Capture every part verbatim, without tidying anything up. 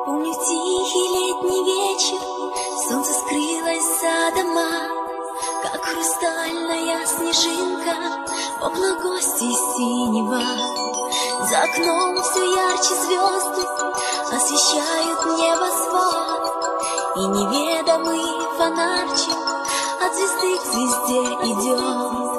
Помню тихий летний вечер, солнце скрылось за дома, как хрустальная снежинка, окна гостей синева. За окном все ярче звезды освещают небосвод, и неведомый фонарчик от звезды к звезде идет.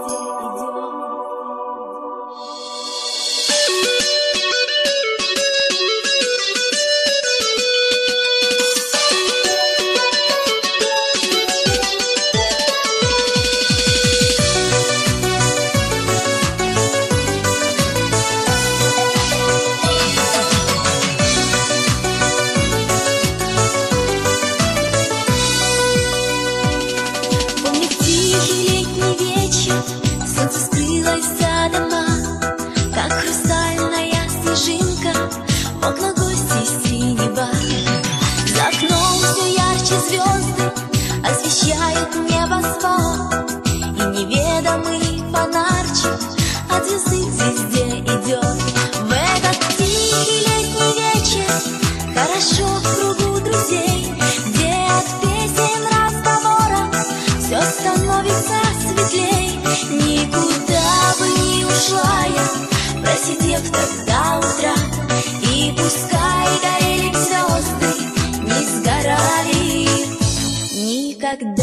Солнце скрылось за дома, как хрустальная снежинка, окна гостей синева. За окном все ярче звезды освещают небосвод, и неведомый фонарчик от звезды к звезде идет. В этот тихий летний вечер хорошо в кругу друзей, где от песен разговоров все становится светлей. Никуда бы не ушла я, просидев тогда утра, и пускай горели звезды, не сгорали никогда.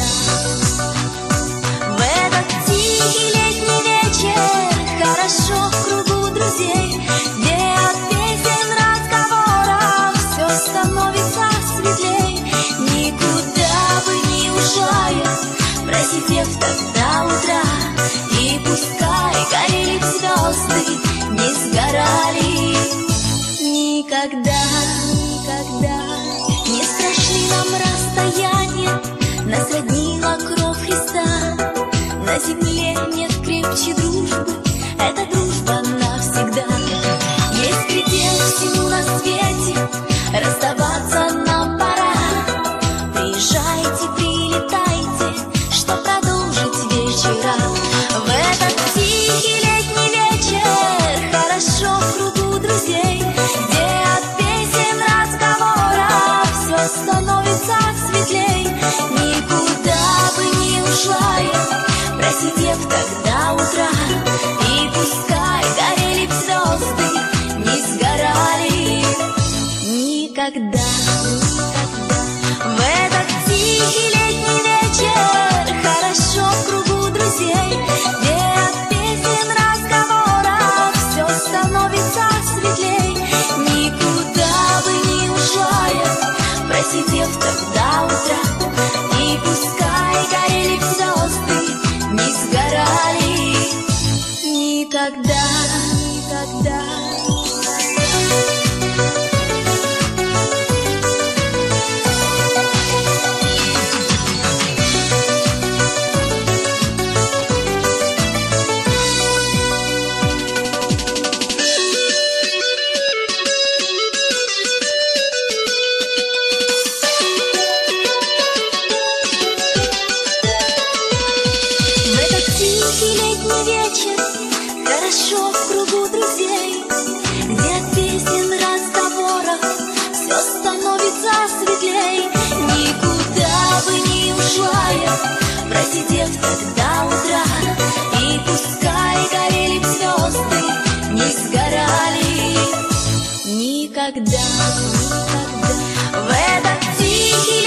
В этот тихий летний вечер хорошо в кругу друзей, где от песен разговоров все становится светлей. Никуда бы не ушла я, просидев тогда утра, и пускай горели звезды, не сгорали никогда, никогда. Не страшны нам расстояния, нас роднила кровь Христа. На земле нет крепче дружбы, это дружба навсегда. Есть предел всему на свете, расставаться нам пора. Приезжайте, прилетайте, что продолжить вечера. В этот тихий летний вечер хорошо в кругу друзей, где от песен разговоров все становится светлей. Никуда бы не ушла я, просидев тогда утра, и пускай горели звезды, не сгорали никогда. В этот тихий летний вечер хорошо в кругу друзей, где от песен разговоров все становится светлей. Никуда бы не ушла я, просидев тогда утра, и пускай горели звезды, не сгорали никогда, никогда. Тихий летний вечер хорошо в кругу друзей, где от песен разговоров все становится светлей. Никуда бы не ушла я, просидев тогда утра, и пускай горели звезды, не сгорали никогда, никогда. В этот тихий